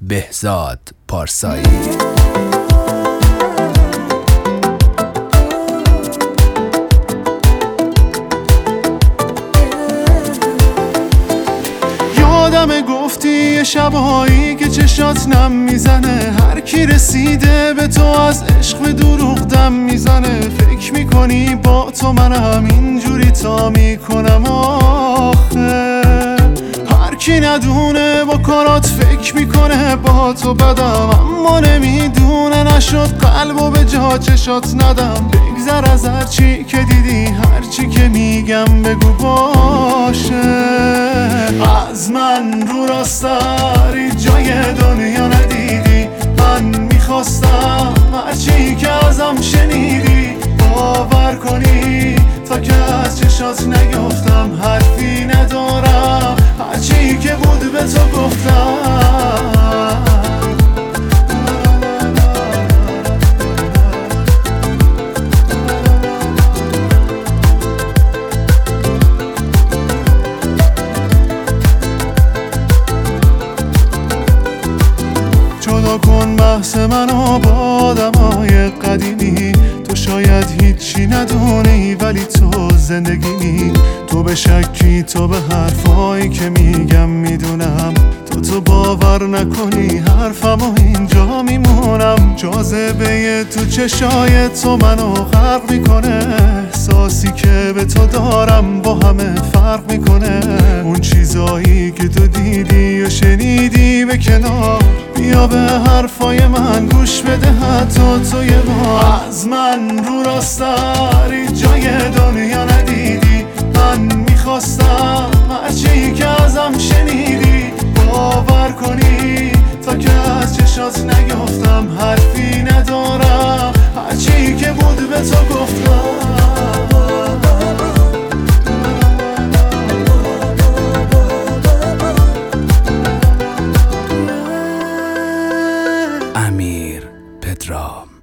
بهزاد پارسایی. یادم گفتی یه شبایی که چشات نم میزنه، هر کی رسیده به تو از عشق به دروغ دم میزنه. فکر میکنی با تو منم اینجوری تا میکنم آخه، هر کی ندونه با کارات فکر میکنه با تو بدم، اما نمیدونه نشد قلبو به جا چشات ندم. بگذر از هر چی که دیدی، هر چی که میگم بگو باشه. از من رو راستاری جای دنیا ندیدی، من میخواستم هرچی که ازم شنیدی باور کنی، تا که از چشات نگفتم حرفی ندارم، هرچی که بود به تو گفتم. جدا کن بحث منو با آدمای قدیمی، تو شاید هیچی ندونی ولی تو زندگیمی. تو به شکی، تو به حرفایی که میگم میدونم، تو باور نکنی حرفمو اینجا میمونم. جاذبه تو چشای تو منو غرق میکنه، احساسی که به تو دارم با همه فرق میکنه. اون چیزایی که تو دیدی و شنیدی به کنار، بیا به حرفای من گوش بده حتی تو یه بار. از من رو راستاری جای دنیا ندیدی، من میخواستم هرچی که ازم شنیدی باور کنی، تا که از چشات نگفتم حرفی ندارم، هرچی که بود به تو گفتم. امیر پدرام.